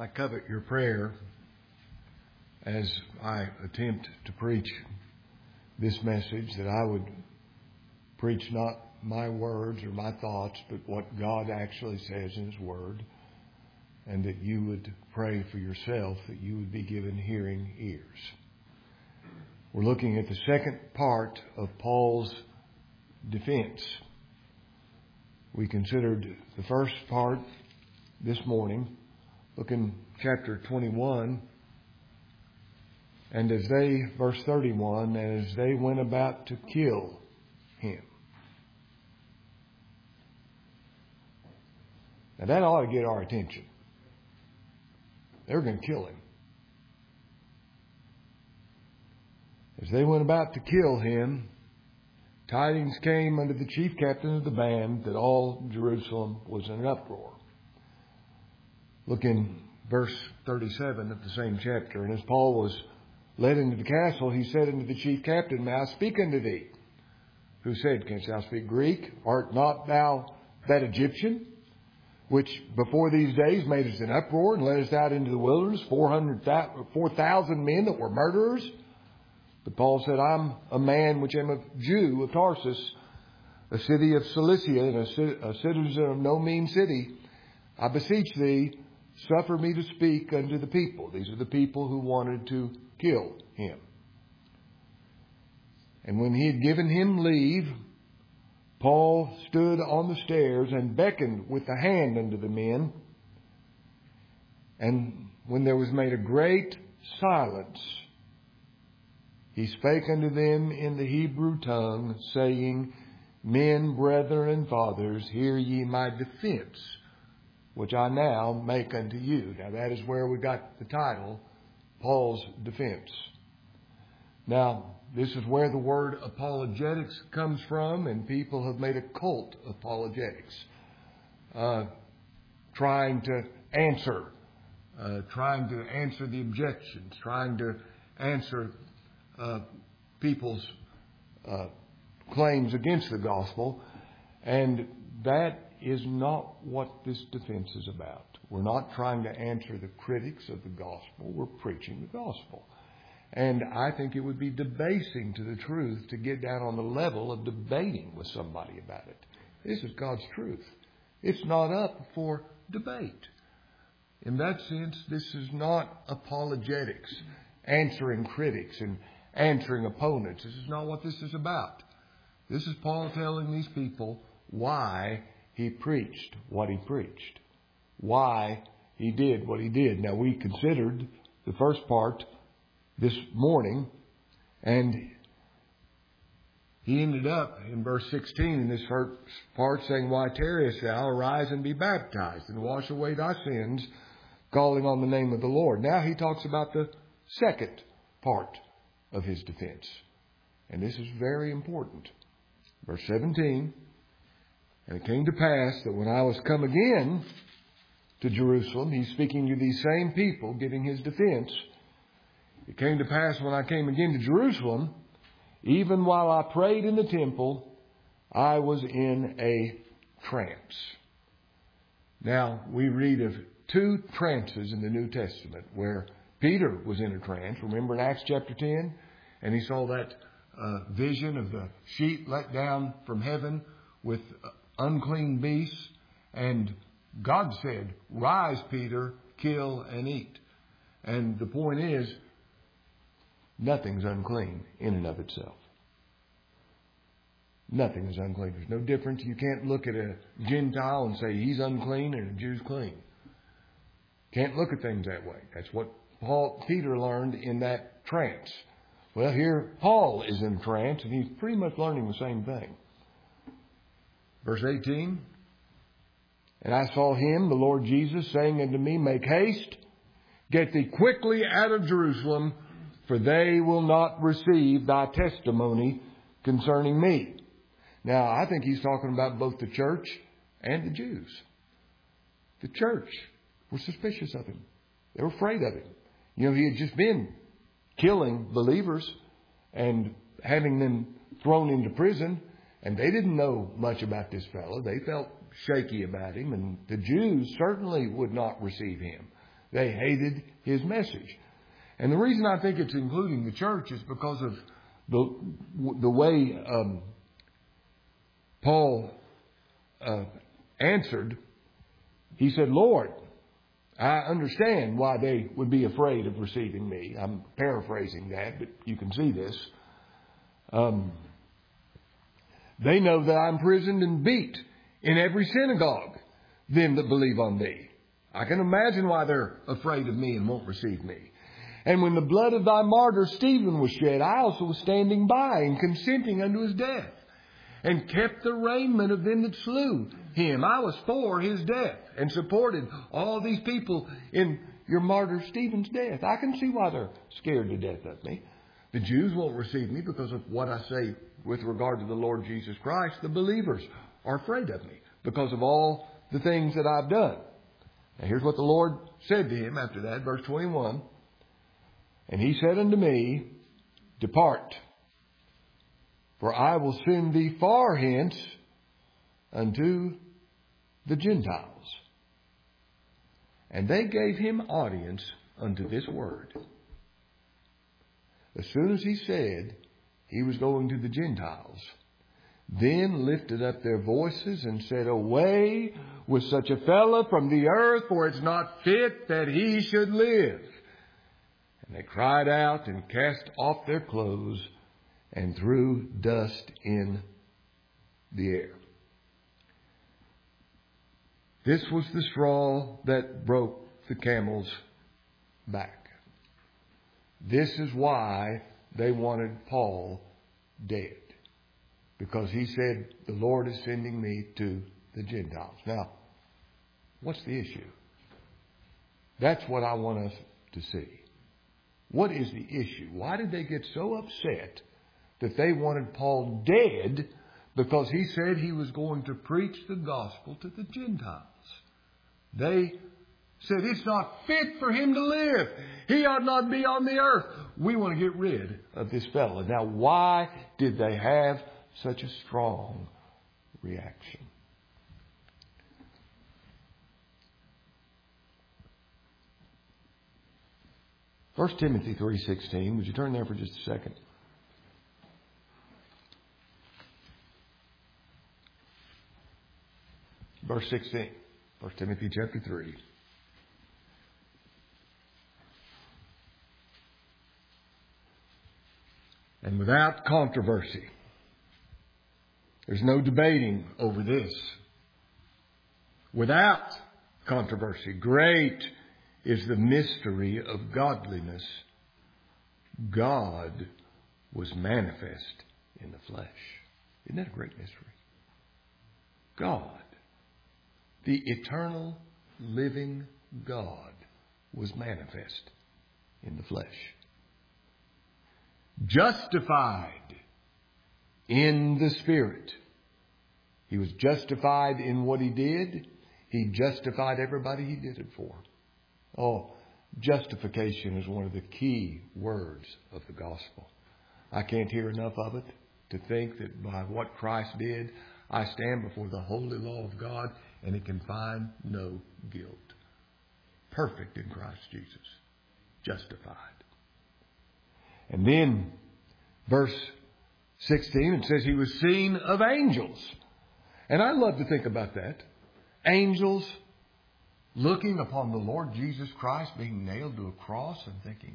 I covet your prayer as I attempt to preach this message, that I would preach not my words or my thoughts, but what God actually says in His Word, and that you would pray for yourself, that you would be given hearing ears. We're looking at the second part of Paul's defense. We considered the first part this morning. Look in chapter 21. And verse 31, and as they went about to kill him. Now that ought to get our attention. They were going to kill him. As they went about to kill him, tidings came unto the chief captain of the band that all Jerusalem was in an uproar. Look in verse 37 of the same chapter. And as Paul was led into the castle, he said unto the chief captain, May I speak unto thee? Who said, Canst thou speak Greek? Art not thou that Egyptian, which before these days made us an uproar and led us out into the wilderness, 4,000 men that were murderers? But Paul said, I'm a man which am a Jew of Tarsus, a city of Cilicia, and a citizen of no mean city. I beseech thee, suffer me to speak unto the people. These are the people who wanted to kill him. And when he had given him leave, Paul stood on the stairs and beckoned with the hand unto the men. And when there was made a great silence, he spake unto them in the Hebrew tongue, saying, Men, brethren, and fathers, hear ye my defense, which I now make unto you. Now that is where we got the title, Paul's defense. Now, this is where the word apologetics comes from, and people have made a cult of apologetics, trying to answer the objections, trying to answer people's claims against the gospel, and that is not what this defense is about. We're not trying to answer the critics of the gospel. We're preaching the gospel. And I think it would be debasing to the truth to get down on the level of debating with somebody about it. This is God's truth. It's not up for debate. In that sense, this is not apologetics, answering critics and answering opponents. This is not what this is about. This is Paul telling these people why he preached what he preached, why he did what he did. Now, we considered the first part this morning, and he ended up in verse 16 in this first part saying, Why tarriest thou? Arise and be baptized, and wash away thy sins, calling on the name of the Lord. Now he talks about the second part of his defense, and this is very important. Verse 17, And it came to pass that when I was come again to Jerusalem, he's speaking to these same people, giving his defense. It came to pass when I came again to Jerusalem, even while I prayed in the temple, I was in a trance. Now, we read of two trances in the New Testament where Peter was in a trance. Remember in Acts chapter 10? And he saw that vision of the sheet let down from heaven with unclean beasts. And God said, Rise, Peter, kill and eat. And the point is, nothing's unclean in and of itself. Nothing is unclean. There's no difference. You can't look at a Gentile and say he's unclean and a Jew's clean. Can't look at things that way. That's what Peter learned in that trance. Well, here Paul is in trance, and he's pretty much learning the same thing. Verse 18, And I saw him, the Lord Jesus, saying unto me, Make haste, get thee quickly out of Jerusalem, for they will not receive thy testimony concerning me. Now, I think he's talking about both the church and the Jews. The church were suspicious of him. They were afraid of him. You know, he had just been killing believers and having them thrown into prison, and they didn't know much about this fellow. They felt shaky about him, and the Jews certainly would not receive him. They hated his message. And the reason I think it's including the church is because of the way Paul answered. He said, Lord, I understand why they would be afraid of receiving me. I'm paraphrasing that, but you can see this. They know that I'm imprisoned and beat in every synagogue, them that believe on thee. I can imagine why they're afraid of me and won't receive me. And when the blood of thy martyr Stephen was shed, I also was standing by and consenting unto his death, and kept the raiment of them that slew him. I was for his death, and supported all these people in your martyr Stephen's death. I can see why they're scared to death of me. The Jews won't receive me because of what I say with regard to the Lord Jesus Christ. The believers are afraid of me because of all the things that I've done. Now here's what the Lord said to him after that, verse 21. And he said unto me, Depart, for I will send thee far hence unto the Gentiles. And they gave him audience unto this word. As soon as he said he was going to the Gentiles, then lifted up their voices and said, Away with such a fellow from the earth, for it's not fit that he should live. And they cried out and cast off their clothes and threw dust in the air. This was the straw that broke the camel's back. This is why they wanted Paul dead. Because he said, the Lord is sending me to the Gentiles. Now, what's the issue? That's what I want us to see. What is the issue? Why did they get so upset that they wanted Paul dead because he said he was going to preach the gospel to the Gentiles? They said it's not fit for him to live. He ought not be on the earth. We want to get rid of this fellow. Now, why did they have such a strong reaction? 1 Timothy 3:16. Would you turn there for just a second? Verse 16. 1 Timothy chapter 3. And without controversy. There's no debating over this. Without controversy. Great is the mystery of godliness. God was manifest in the flesh. Isn't that a great mystery? God, the eternal living God, was manifest in the flesh. Justified in the Spirit. He was justified in what he did. He justified everybody he did it for. Oh, justification is one of the key words of the gospel. I can't hear enough of it to think that by what Christ did, I stand before the holy law of God and it can find no guilt. Perfect in Christ Jesus. Justified. And then, verse 16, it says he was seen of angels. And I love to think about that. Angels looking upon the Lord Jesus Christ being nailed to a cross and thinking,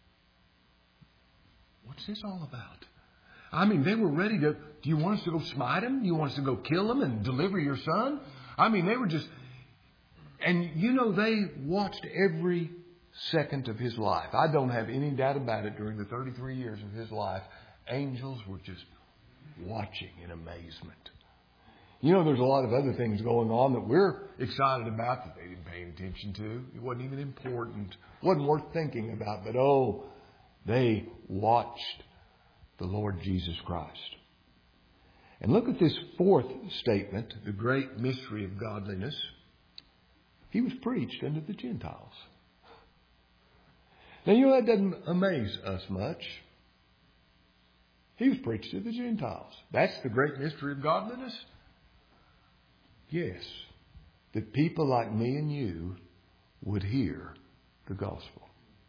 what's this all about? I mean, they were ready to, do you want us to go smite him? Do you want us to go kill him and deliver your son? I mean, they were just, and you know, they watched every second of his life. I don't have any doubt about it. During the 33 years of his life, angels were just watching in amazement. You know, there's a lot of other things going on that we're excited about that they didn't pay attention to. It wasn't even important. It wasn't worth thinking about. But they watched the Lord Jesus Christ. And look at this fourth statement, the great mystery of godliness. He was preached unto the Gentiles. Now, you know, that doesn't amaze us much. He was preached to the Gentiles. That's the great mystery of godliness. Yes, that people like me and you would hear the gospel.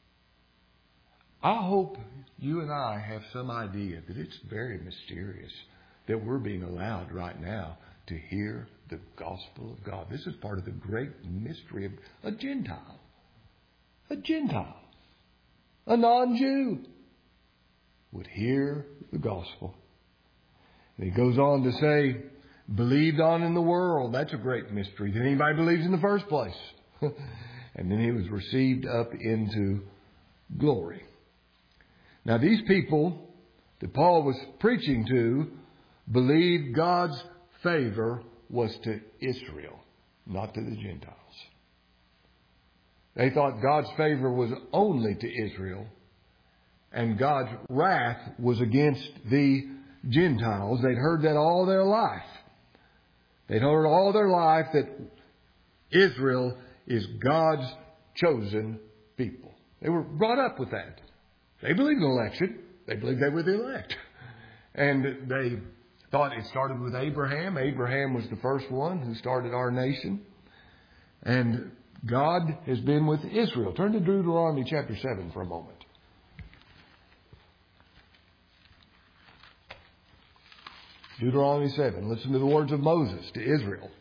I hope you and I have some idea that it's very mysterious that we're being allowed right now to hear the gospel of God. This is part of the great mystery of a Gentile. A Gentile. A non-Jew would hear the gospel. And he goes on to say, believed on in the world. That's a great mystery that anybody believes in the first place. And then he was received up into glory. Now these people that Paul was preaching to believed God's favor was to Israel, not to the Gentiles. They thought God's favor was only to Israel, and God's wrath was against the Gentiles. They'd heard that all their life. They'd heard all their life that Israel is God's chosen people. They were brought up with that. They believed in election. They believed they were the elect. And they thought it started with Abraham. Abraham was the first one who started our nation. And God has been with Israel. Turn to Deuteronomy chapter 7 for a moment. Deuteronomy 7. Listen to the words of Moses to Israel.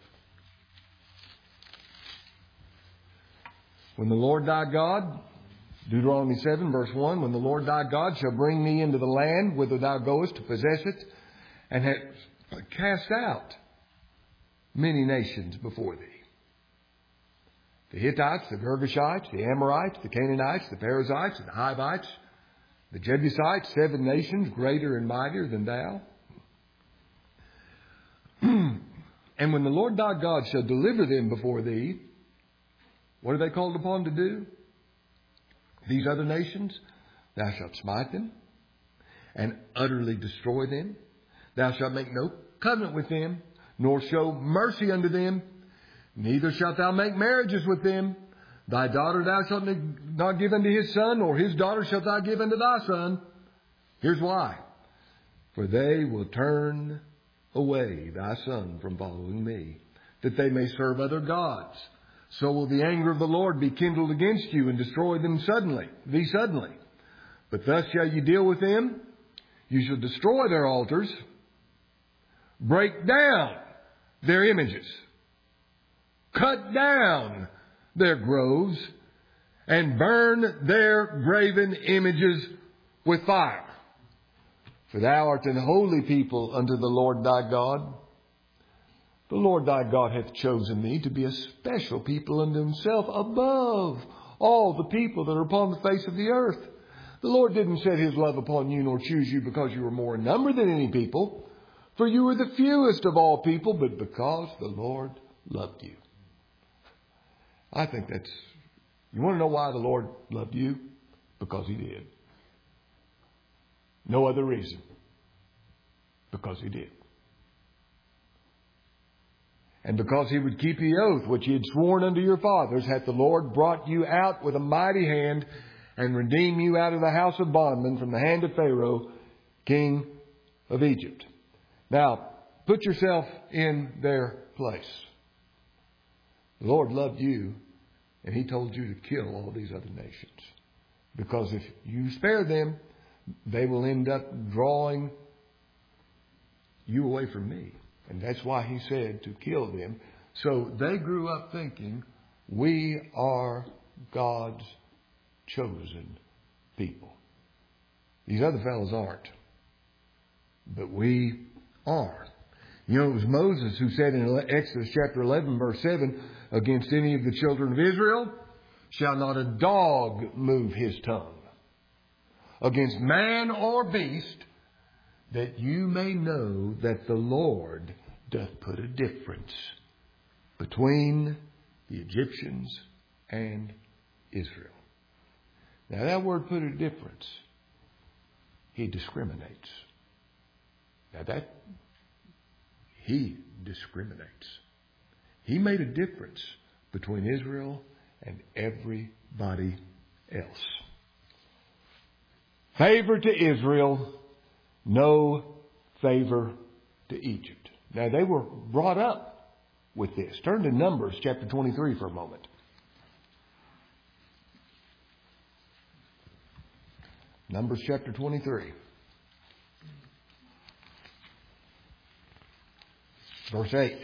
When the Lord thy God, Deuteronomy 7 verse 1, when the Lord thy God shall bring thee into the land whither thou goest to possess it, and hast cast out many nations before thee. The Hittites, the Girgashites, the Amorites, the Canaanites, the Perizzites, the Hivites, the Jebusites, 7 nations greater and mightier than thou. And when the Lord thy God shall deliver them before thee, what are they called upon to do? These other nations, thou shalt smite them and utterly destroy them. Thou shalt make no covenant with them, nor show mercy unto them. Neither shalt thou make marriages with them. Thy daughter thou shalt not give unto his son, nor his daughter shalt thou give unto thy son. Here's why. For they will turn away thy son from following me, that they may serve other gods. So will the anger of the Lord be kindled against you and destroy them suddenly. But thus shall you deal with them. You shall destroy their altars, break down their images, cut down their groves, and burn their graven images with fire. For thou art an holy people unto the Lord thy God. The Lord thy God hath chosen thee to be a special people unto himself above all the people that are upon the face of the earth. The Lord didn't set his love upon you nor choose you because you were more in number than any people, for you were the fewest of all people, but because the Lord loved you. I think that's... You want to know why the Lord loved you? Because he did. No other reason. Because he did. And because he would keep the oath which he had sworn unto your fathers, hath the Lord brought you out with a mighty hand, and redeemed you out of the house of bondmen from the hand of Pharaoh, king of Egypt. Now, put yourself in their place. The Lord loved you, and he told you to kill all these other nations. Because if you spare them, they will end up drawing you away from me. And that's why he said to kill them. So they grew up thinking, we are God's chosen people. These other fellows aren't. But we are. You know, it was Moses who said in Exodus chapter 11, verse 7, against any of the children of Israel shall not a dog move his tongue. Against man or beast, that you may know that the Lord doth put a difference between the Egyptians and Israel. Now that word put a difference, he discriminates. Now that, he discriminates. He made a difference between Israel and everybody else. Favor to Israel, no favor to Egypt. Now they were brought up with this. Turn to Numbers chapter 23 for a moment. Numbers chapter 23. Verse 8.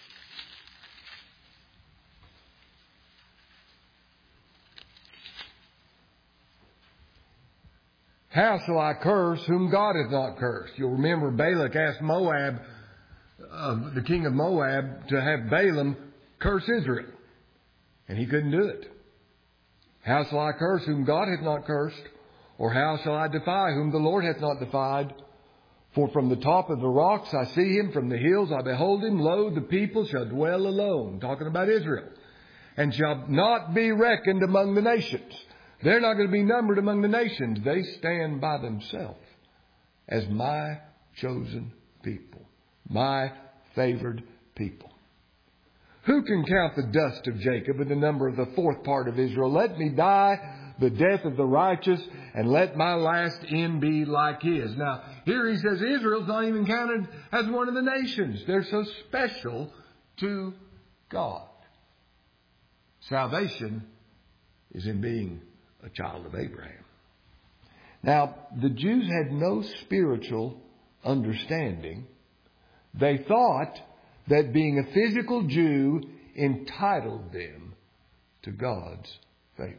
How shall I curse whom God hath not cursed? You'll remember Balak asked Moab, the king of Moab, to have Balaam curse Israel. And he couldn't do it. How shall I curse whom God hath not cursed? Or how shall I defy whom the Lord hath not defied? For from the top of the rocks I see him, from the hills I behold him. Lo, the people shall dwell alone. Talking about Israel. And shall not be reckoned among the nations. They're not going to be numbered among the nations. They stand by themselves as my chosen people, my favored people. Who can count the dust of Jacob and the number of the fourth part of Israel? Let me die the death of the righteous, and let my last end be like his. Now, here he says Israel's not even counted as one of the nations. They're so special to God. Salvation is in being a child of Abraham. Now, the Jews had no spiritual understanding. They thought that being a physical Jew entitled them to God's favor.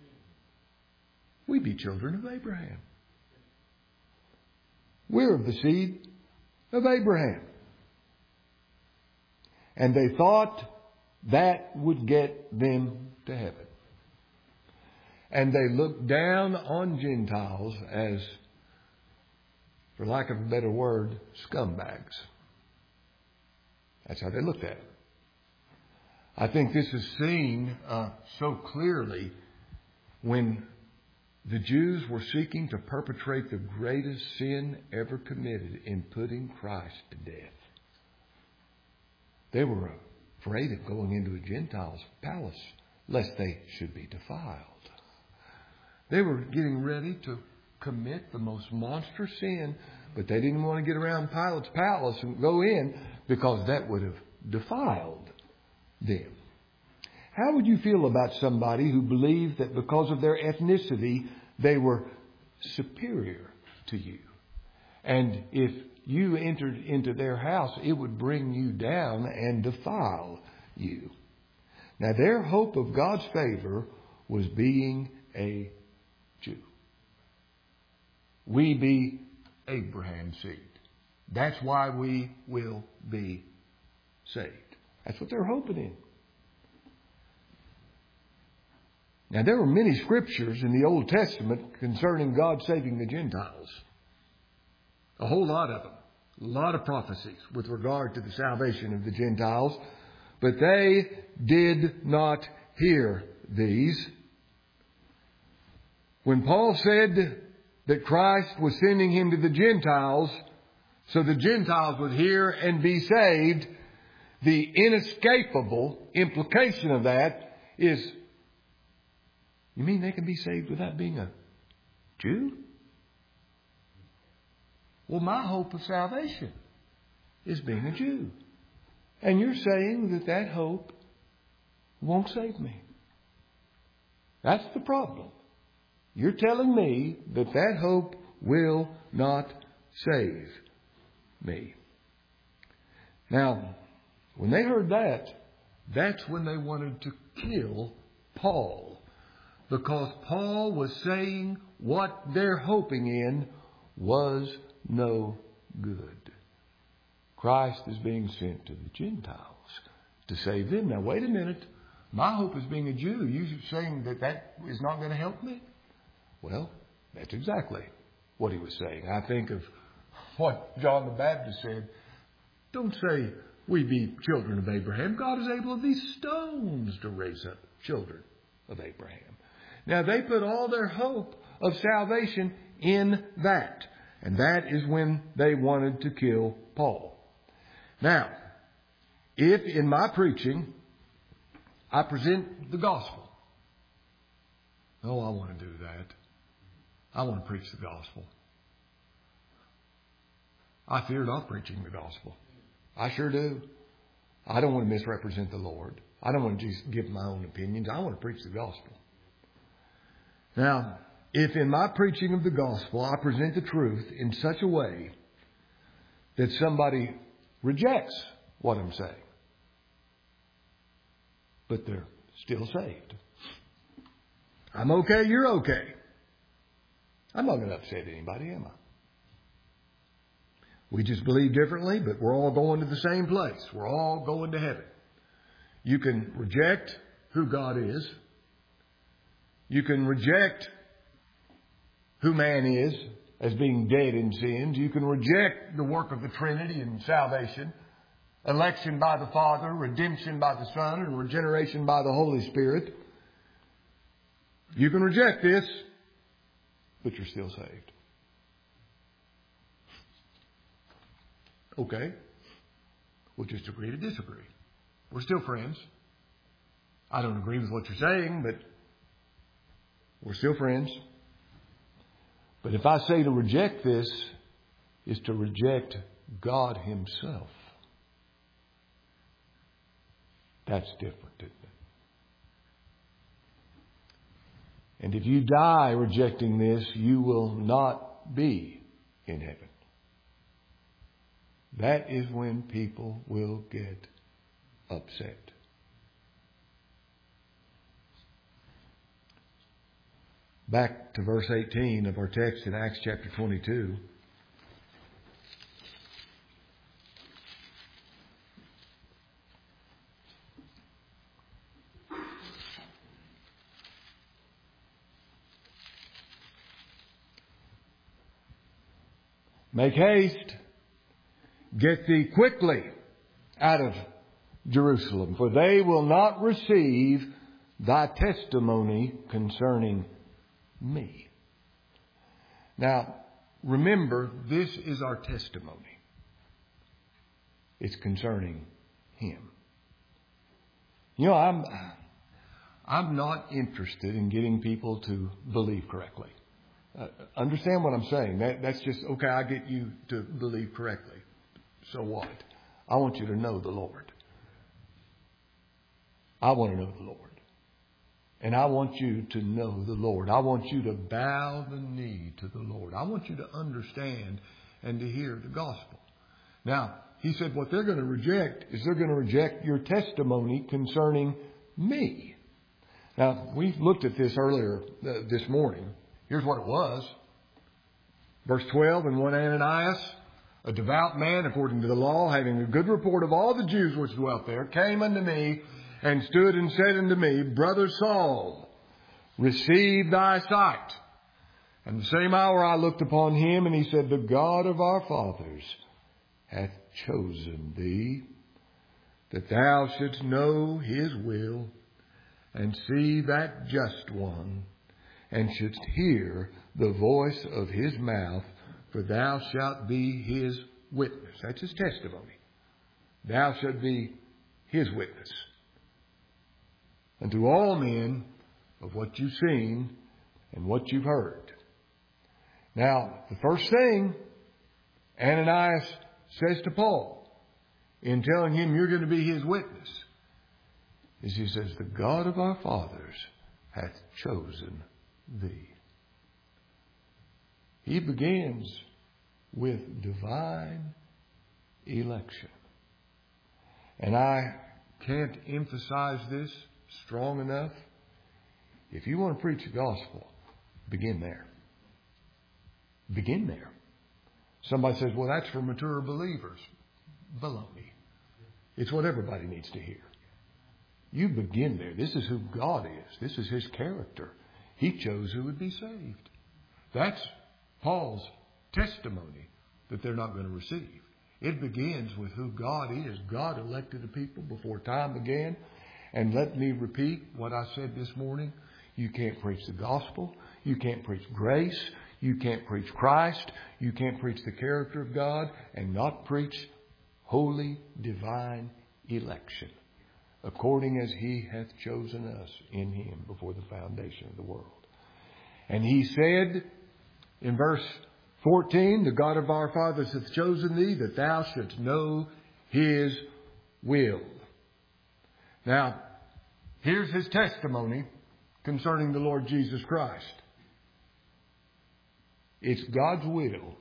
We be children of Abraham. We're of the seed of Abraham. And they thought that would get them to heaven. And they looked down on Gentiles as, for lack of a better word, scumbags. That's how they looked at it. I think this is seen so clearly when the Jews were seeking to perpetrate the greatest sin ever committed in putting Christ to death. They were afraid of going into a Gentile's palace lest they should be defiled. They were getting ready to commit the most monstrous sin, but they didn't want to get around Pilate's palace and go in because that would have defiled them. How would you feel about somebody who believed that because of their ethnicity, they were superior to you? And if you entered into their house, it would bring you down and defile you. Now, their hope of God's favor was being a Jew. We be Abraham's seed. That's why we will be saved. That's what they're hoping in. Now, there were many scriptures in the Old Testament concerning God saving the Gentiles. A whole lot of them. A lot of prophecies with regard to the salvation of the Gentiles. But they did not hear these. When Paul said that Christ was sending him to the Gentiles so the Gentiles would hear and be saved, the inescapable implication of that is, you mean they can be saved without being a Jew? Well, my hope of salvation is being a Jew. And you're saying that that hope won't save me. That's the problem. You're telling me that that hope will not save me. Now, when they heard that, that's when they wanted to kill Paul. Because Paul was saying what they're hoping in was no good. Christ is being sent to the Gentiles to save them. Now, wait a minute. My hope is being a Jew. You're saying that that is not going to help me? Well, that's exactly what he was saying. I think of what John the Baptist said. Don't say we be children of Abraham. God is able of these stones to raise up children of Abraham. Now, they put all their hope of salvation in that. And that is when they wanted to kill Paul. Now, if in my preaching I present the gospel, oh, I want to do that. I want to preach the gospel. I fear not preaching the gospel. I sure do. I don't want to misrepresent the Lord. I don't want to just give my own opinions. I want to preach the gospel. Now, if in my preaching of the gospel I present the truth in such a way that somebody rejects what I'm saying, but they're still saved. I'm okay, you're okay. I'm not going to upset anybody, am I? We just believe differently, but we're all going to the same place. We're all going to heaven. You can reject who God is. You can reject who man is as being dead in sins. You can reject the work of the Trinity in salvation, election by the Father, redemption by the Son, and regeneration by the Holy Spirit. You can reject this, but you're still saved. Okay. We'll just agree to disagree. We're still friends. I don't agree with what you're saying, but we're still friends. But if I say to reject this is to reject God Himself, that's different, isn't it? And if you die rejecting this, you will not be in heaven. That is when people will get upset. Back to verse 18 of our text in Acts chapter 22. Make haste, get thee quickly out of Jerusalem, for they will not receive thy testimony concerning me. Now, remember, this is our testimony. It's concerning Him. You know, I'm not interested in getting people to believe correctly. Understand what I'm saying? That's just, okay, I get you to believe correctly. So what? I want you to know the Lord. I want to know the Lord. And I want you to know the Lord. I want you to bow the knee to the Lord. I want you to understand and to hear the gospel. Now, he said what they're going to reject is they're going to reject your testimony concerning me. Now, we looked at this earlier this morning. Here's what it was. Verse 12, and one Ananias, a devout man according to the law, having a good report of all the Jews which dwelt there, came unto me and stood and said unto me, Brother Saul, receive thy sight. And the same hour I looked upon him, and he said, the God of our fathers hath chosen thee, that thou shouldst know His will, and see that just one, and shouldst hear the voice of His mouth, for thou shalt be His witness. That's His testimony. Thou shalt be His witness unto all men of what you've seen and what you've heard. Now, the first thing Ananias says to Paul in telling him you're going to be his witness is he says, the God of our fathers hath chosen thee. He begins with divine election. And I can't emphasize this strong enough. If you want to preach the gospel, begin there. Begin there. Somebody says, well, that's for mature believers. Baloney. It's what everybody needs to hear. You begin there. This is who God is. This is His character. He chose who would be saved. That's Paul's testimony that they're not going to receive. It begins with who God is. God elected a people before time began. And let me repeat what I said this morning. You can't preach the gospel. You can't preach grace. You can't preach Christ. You can't preach the character of God and not preach holy, divine election, according as He hath chosen us in Him before the foundation of the world. And He said in verse 14, the God of our fathers hath chosen thee, that thou shouldst know His will. Now, here's His testimony concerning the Lord Jesus Christ. It's God's will.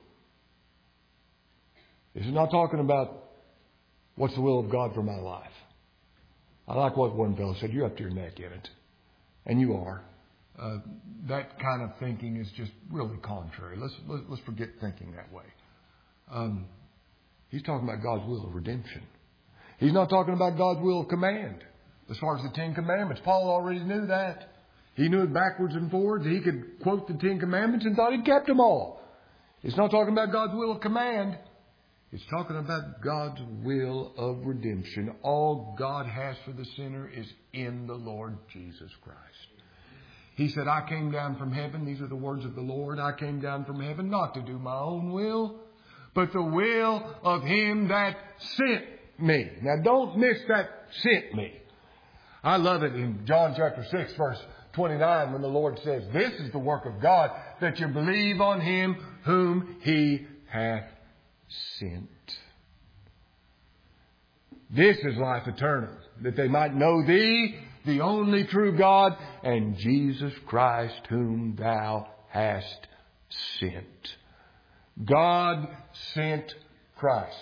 This is not talking about what's the will of God for my life. I like what one fellow said, you're up to your neck in it. And you are. That kind of thinking is just really contrary. Let's forget thinking that way. He's talking about God's will of redemption. He's not talking about God's will of command. As far as the Ten Commandments, Paul already knew that. He knew it backwards and forwards. He could quote the Ten Commandments and thought he'd kept them all. It's not talking about God's will of command. It's talking about God's will of redemption. All God has for the sinner is in the Lord Jesus Christ. He said, I came down from heaven. These are the words of the Lord. I came down from heaven not to do my own will, but the will of Him that sent me. Now don't miss that sent me. I love it in John chapter 6 verse 29 when the Lord says, this is the work of God, that you believe on Him whom He hath sent. This is life eternal, that they might know Thee, the only true God, and Jesus Christ whom Thou hast sent. God sent Christ.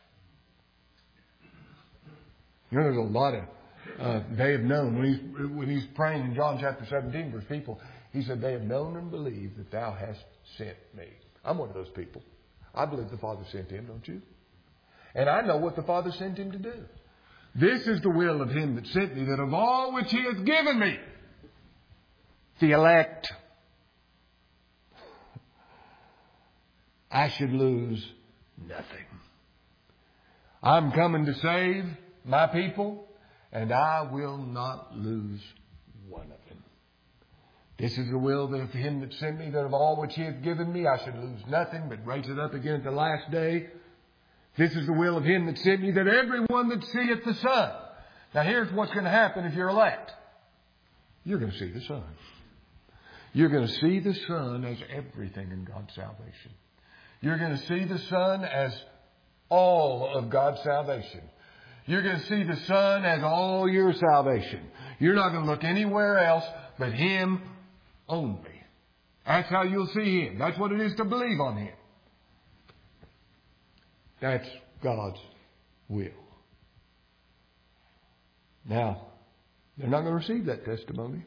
You know, there's a lot of they have known. When he's praying in John chapter 17 for his people, he said, they have known and believed that Thou hast sent me. I'm one of those people. I believe the Father sent Him, don't you? And I know what the Father sent Him to do. This is the will of Him that sent me, that of all which He has given me, the elect, I should lose nothing. I'm coming to save my people, and I will not lose one of them. This is the will of Him that sent me, that of all which He hath given me, I should lose nothing, but raise it up again at the last day. This is the will of Him that sent me, that everyone that seeth the Son. Now here's what's going to happen if you're elect. You're going to see the Son. You're going to see the Son as everything in God's salvation. You're going to see the Son as all of God's salvation. You're going to see the Son as all your salvation. You're not going to look anywhere else but Him only. That's how you'll see Him. That's what it is to believe on Him. That's God's will. Now, they're not going to receive that testimony.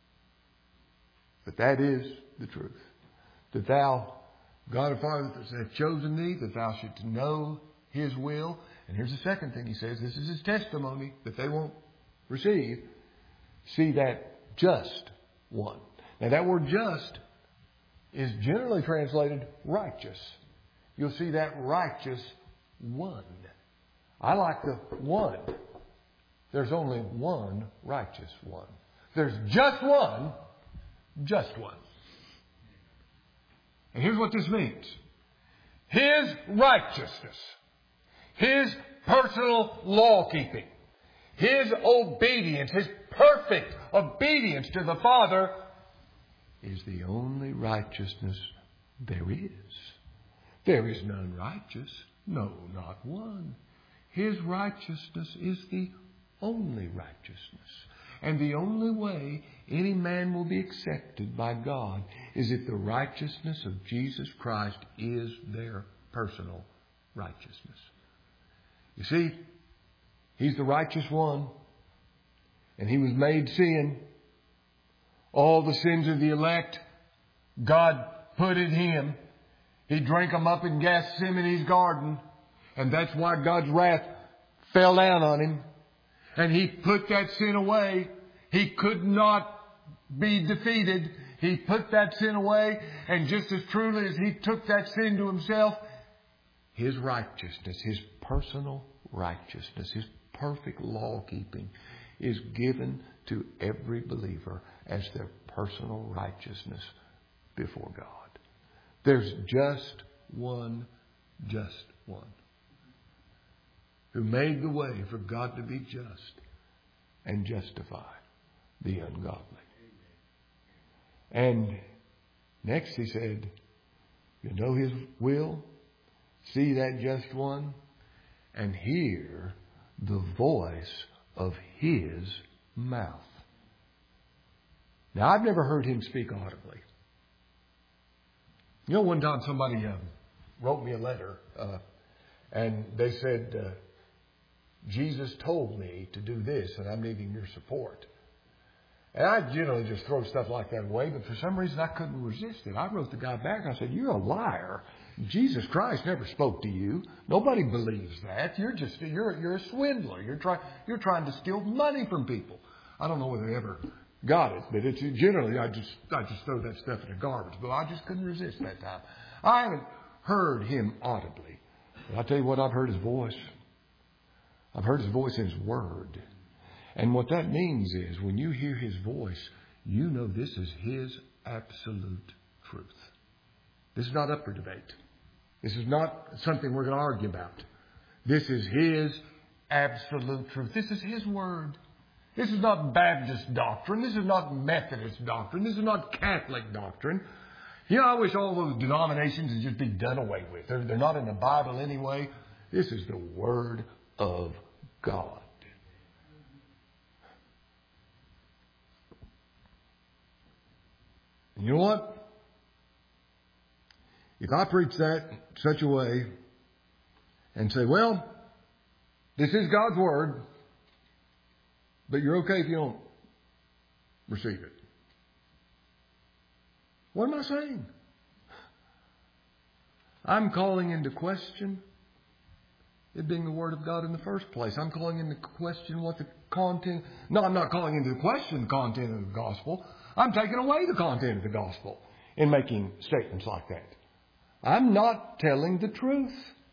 But that is the truth. That Thou, God the Father, hath chosen Thee, that Thou shouldst know His will. And here's the second thing He says. This is His testimony that they won't receive. See that just one. Now that word just is generally translated righteous. You'll see that righteous one. I like the one. There's only one righteous one. There's just one. Just one. And here's what this means. His righteousness, His personal law keeping, His obedience, His perfect obedience to the Father is the only righteousness there is. There is none righteous. No, not one. His righteousness is the only righteousness. And the only way any man will be accepted by God is if the righteousness of Jesus Christ is their personal righteousness. You see, He's the righteous one. And He was made sin. All the sins of the elect, God put in Him. He drank them up in Gethsemane's garden. And that's why God's wrath fell down on Him. And He put that sin away. He could not be defeated. He put that sin away. And just as truly as He took that sin to Himself, His righteousness, His personal righteousness, His perfect law keeping is given to every believer as their personal righteousness before God. There's just one, who made the way for God to be just and justify the ungodly. And next He said, you know His will, see that just one, and hear the voice of His mouth. Now, I've never heard Him speak audibly. You know, one time somebody wrote me a letter, and they said, Jesus told me to do this, and I'm needing your support. And I generally just throw stuff like that away, but for some reason I couldn't resist it. I wrote the guy back. I said, "You're a liar. Jesus Christ never spoke to you. Nobody believes that. You're a swindler. You're trying to steal money from people." I don't know whether they ever got it, but it's generally I just throw that stuff in the garbage. But I just couldn't resist that time. I haven't heard him audibly, but I tell you what, I've heard his voice. I've heard his voice in his word. And what that means is when you hear his voice, you know this is his absolute truth. This is not up for debate. This is not something we're going to argue about. This is his absolute truth. This is his word. This is not Baptist doctrine. This is not Methodist doctrine. This is not Catholic doctrine. You know, I wish all those denominations would just be done away with. They're not in the Bible anyway. This is the Word of God. And you know what? If I preach that such a way and say, well, this is God's Word, but you're okay if you don't receive it. What am I saying? I'm calling into question it being the Word of God in the first place. I'm calling into question what the content... No, I'm not calling into question the content of the gospel. I'm taking away the content of the gospel in making statements like that. I'm not telling the truth.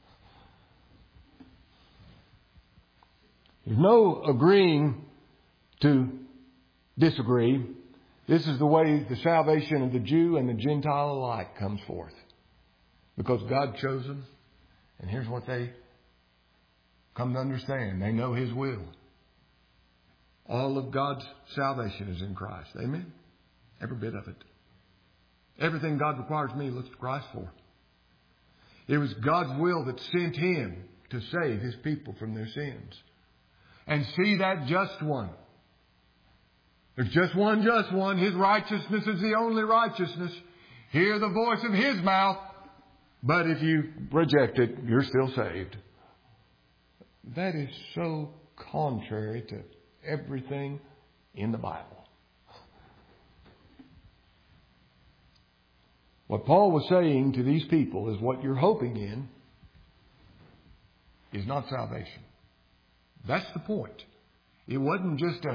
There's no agreeing to disagree. This is the way the salvation of the Jew and the Gentile alike comes forth. Because God chose them, and here's what they come to understand. They know His will. All of God's salvation is in Christ. Amen? Every bit of it. Everything God requires me, He looks to Christ for. It was God's will that sent Him to save His people from their sins. And see that just one. There's just one just one. His righteousness is the only righteousness. Hear the voice of His mouth. But if you reject it, you're still saved. That is so contrary to everything in the Bible. What Paul was saying to these people is what you're hoping in is not salvation. That's the point. It wasn't just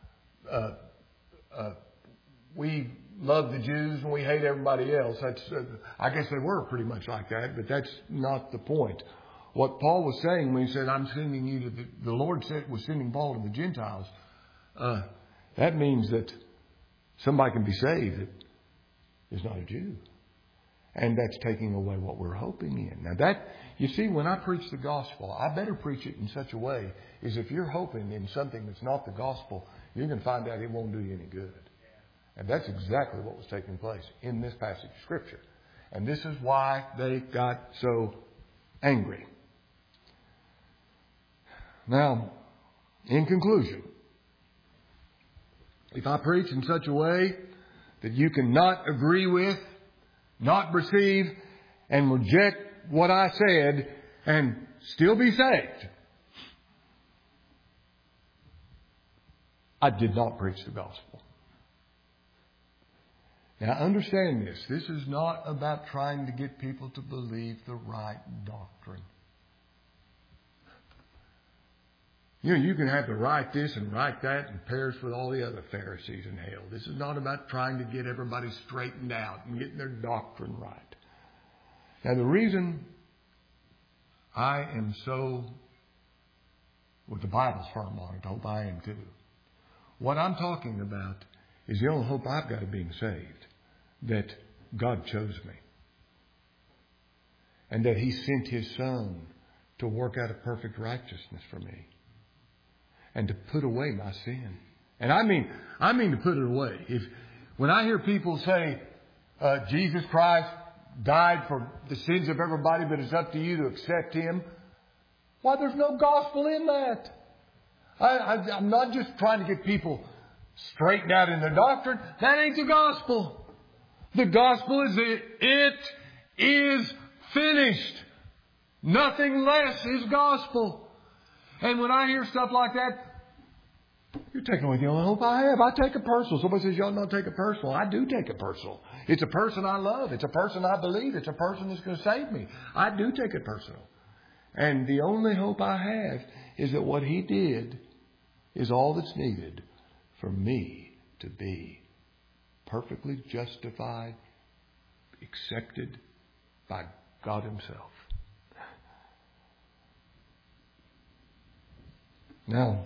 we love the Jews and we hate everybody else. That's I guess they were pretty much like that, but that's not the point. What Paul was saying when he said, "I'm sending you to the Lord was sending Paul to the Gentiles," that means that somebody can be saved that is not a Jew. And that's taking away what we're hoping in. Now that, you see, when I preach the gospel, I better preach it in such a way is if you're hoping in something that's not the gospel, you're going to find out it won't do you any good. And that's exactly what was taking place in this passage of Scripture. And this is why they got so angry. Now, in conclusion, if I preach in such a way that you cannot agree with, not receive, and reject what I said, and still be saved, I did not preach the gospel. Now understand this. This is not about trying to get people to believe the right doctrine. You know, you can have to write this and write that and perish with all the other Pharisees in hell. This is not about trying to get everybody straightened out and getting their doctrine right. Now the reason I am so, with the Bible's firm on it, I hope I am too. What I'm talking about is the only hope I've got of being saved. That God chose me. And that He sent His Son to work out a perfect righteousness for me. And to put away my sin. And I mean to put it away. When I hear people say, Jesus Christ died for the sins of everybody, but it's up to you to accept Him. Why, there's no gospel in that. I'm not just trying to get people straightened out in their doctrine. That ain't the gospel. The gospel is it is finished. Nothing less is gospel. And when I hear stuff like that, you're taking away the only hope I have. I take it personal. Somebody says, you ought not take it personal. I do take it personal. It's a person I love. It's a person I believe. It's a person that's going to save me. I do take it personal. And the only hope I have is that what He did is all that's needed for me to be perfectly justified, accepted by God Himself. Now,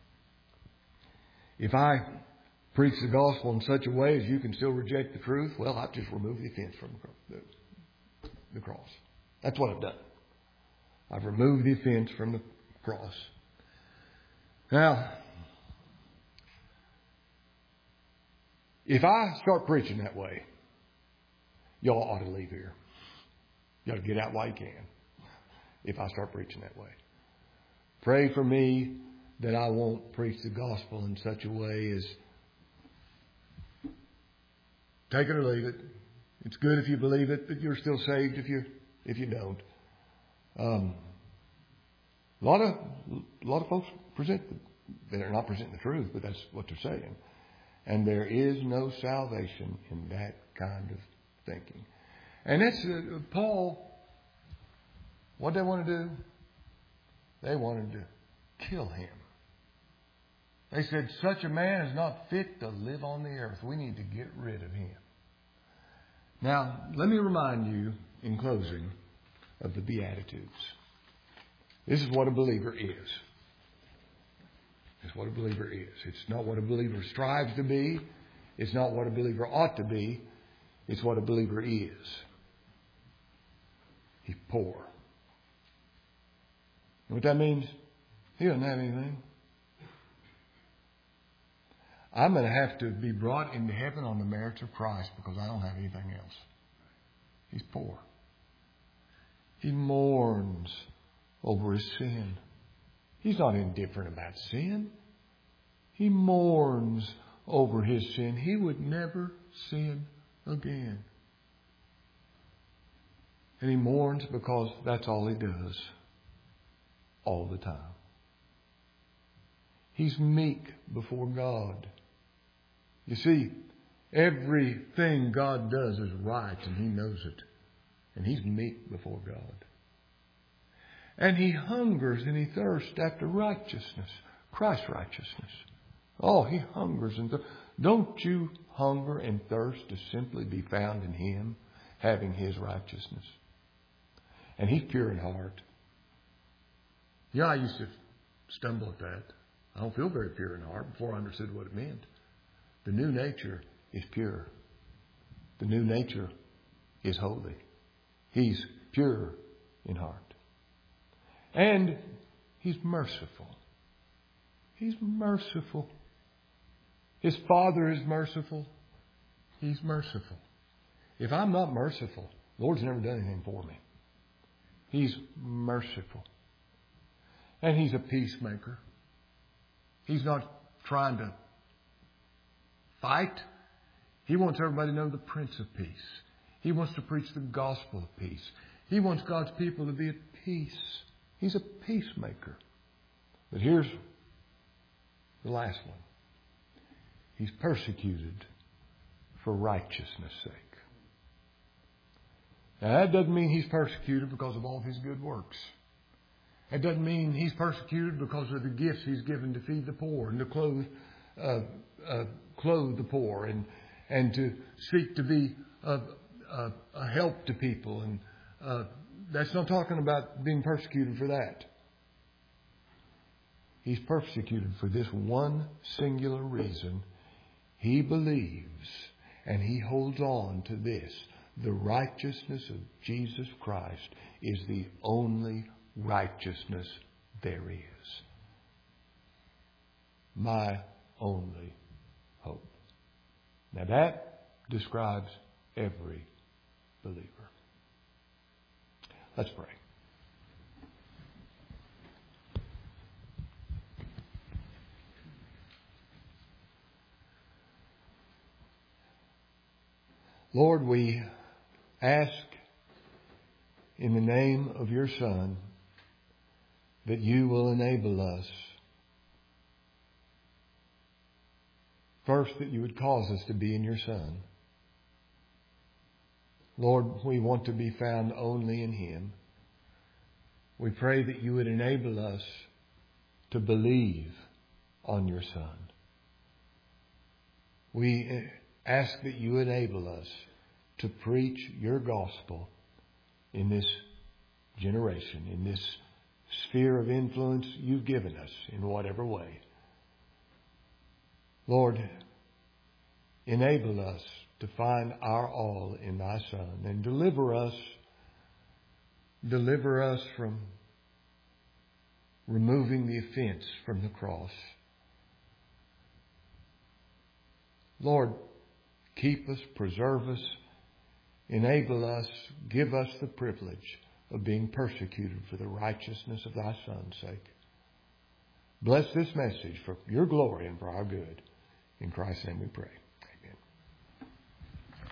if I preach the gospel in such a way as you can still reject the truth, well, I've just removed the offense from the cross. That's what I've done. I've removed the offense from the cross. Now, if I start preaching that way, y'all ought to leave here. You ought to get out while you can if I start preaching that way. Pray for me that I won't preach the gospel in such a way as take it or leave it. It's good if you believe it, but you're still saved if you don't. A lot of folks they're not presenting the truth, but that's what they're saying. And there is no salvation in that kind of thinking. And that's Paul. What they want to do? They wanted to kill him. They said, such a man is not fit to live on the earth. We need to get rid of him. Now, let me remind you, in closing, of the Beatitudes. This is what a believer is. It's what a believer is. It's not what a believer strives to be. It's not what a believer ought to be. It's what a believer is. He's poor. You know what that means? He doesn't have anything. I'm going to have to be brought into heaven on the merits of Christ because I don't have anything else. He's poor. He mourns over his sin. He's not indifferent about sin. He mourns over his sin. He would never sin again. And he mourns because that's all he does all the time. He's meek before God. You see, everything God does is right and He knows it. And He's meek before God. And He hungers and He thirsts after righteousness, Christ's righteousness. Oh, He hungers and thirsts. Don't you hunger and thirst to simply be found in Him, having His righteousness? And He's pure in heart. Yeah, I used to stumble at that. I don't feel very pure in heart before I understood what it meant. The new nature is pure. The new nature is holy. He's pure in heart. And He's merciful. He's merciful. His Father is merciful. He's merciful. If I'm not merciful, the Lord's never done anything for me. He's merciful. And He's a peacemaker. He's not trying to fight. He wants everybody to know the Prince of Peace. He wants to preach the gospel of peace. He wants God's people to be at peace. He's a peacemaker. But here's the last one. He's persecuted for righteousness' sake. Now that doesn't mean He's persecuted because of all of His good works. It doesn't mean He's persecuted because of the gifts He's given to feed the poor and to clothe the poor and to seek to be a help to people. And that's not talking about being persecuted for that. He's persecuted for this one singular reason. He believes and he holds on to this. The righteousness of Jesus Christ is the only righteousness there is. My only hope. Now that describes every believer. Let's pray. Lord, we ask in the name of your Son, that you will enable us, first, that you would cause us to be in your Son. Lord, we want to be found only in Him. We pray that you would enable us to believe on your Son. We ask that you enable us to preach your gospel in this generation, in this sphere of influence you've given us in whatever way. Lord, enable us to find our all in thy Son, and deliver us from removing the offense from the cross. Lord, keep us, preserve us, enable us, give us the privilege of being persecuted for the righteousness of thy Son's sake. Bless this message for your glory and for our good. In Christ's name we pray.